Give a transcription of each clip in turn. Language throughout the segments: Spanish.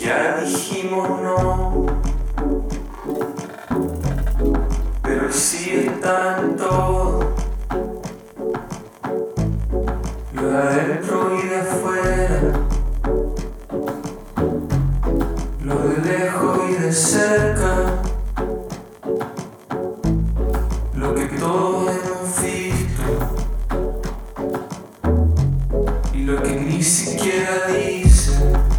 Ya dijimos no, pero sí está en todo, lo de adentro y de afuera, lo de lejos y de cerca, lo que todos hemos visto y lo que ni siquiera dice.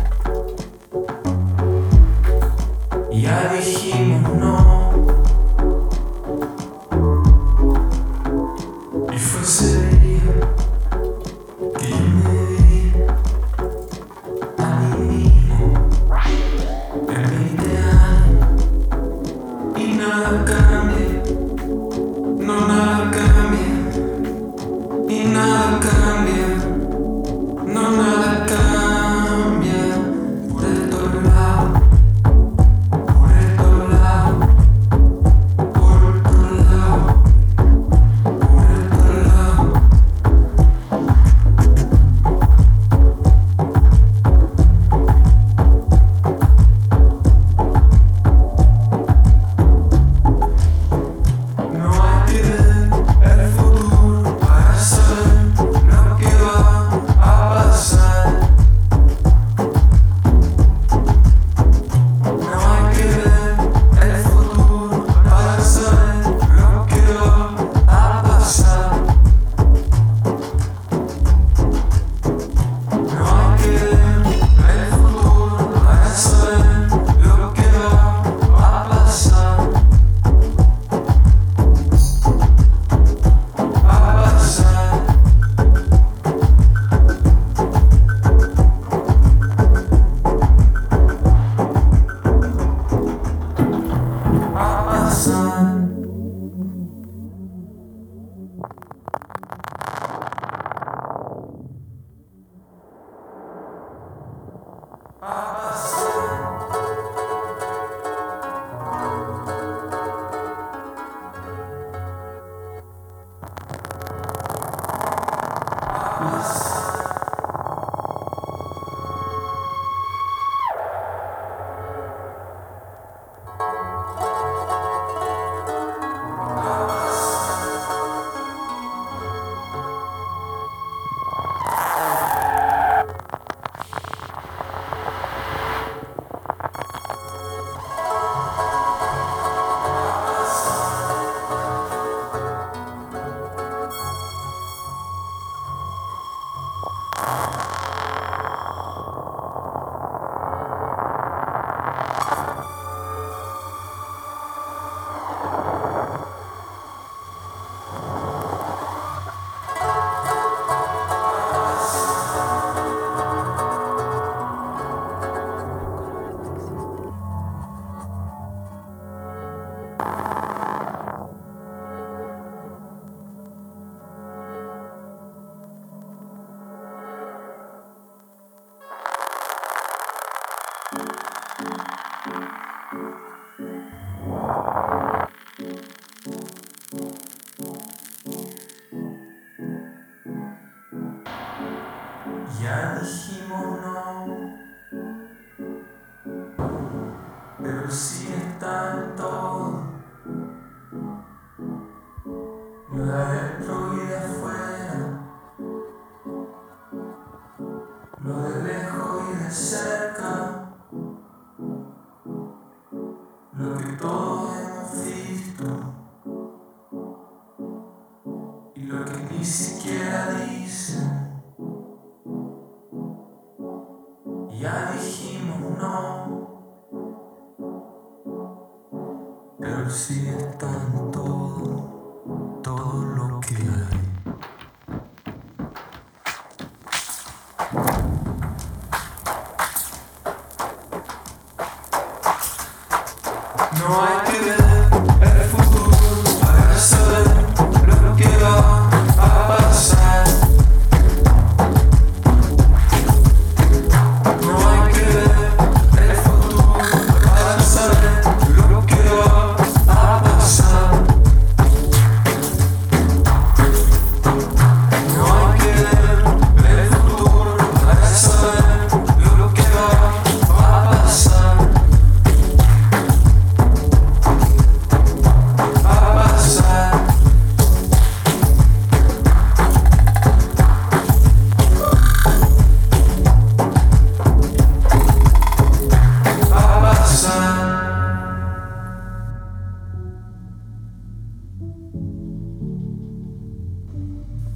Ya dijimos no, y fue ese día que yo me vi a mí mismo en 20 años y nada cambia, no nada cambia, y nada cambia, no nada cambia por estos lados. Ya dijimos no, pero sí está en todo, lo de adentro y de afuera, lo de lejos y de cerca, lo que todos hemos visto y lo que ni siquiera dicen. Ya dijimos no, pero sí está en todo, todo lo que hay. No hay que ver el futuro para saber lo que va a pasar.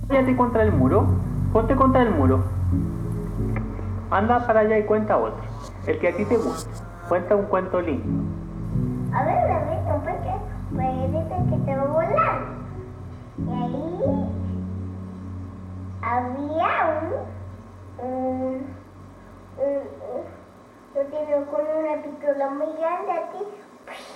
Apóyate contra el muro. Ponte contra el muro. Anda para allá y cuenta otro. El que a ti te guste. Cuenta un cuento lindo. A ver, porque parece que te va a volar. Y ahí había yo tengo con una pistola muy grande aquí.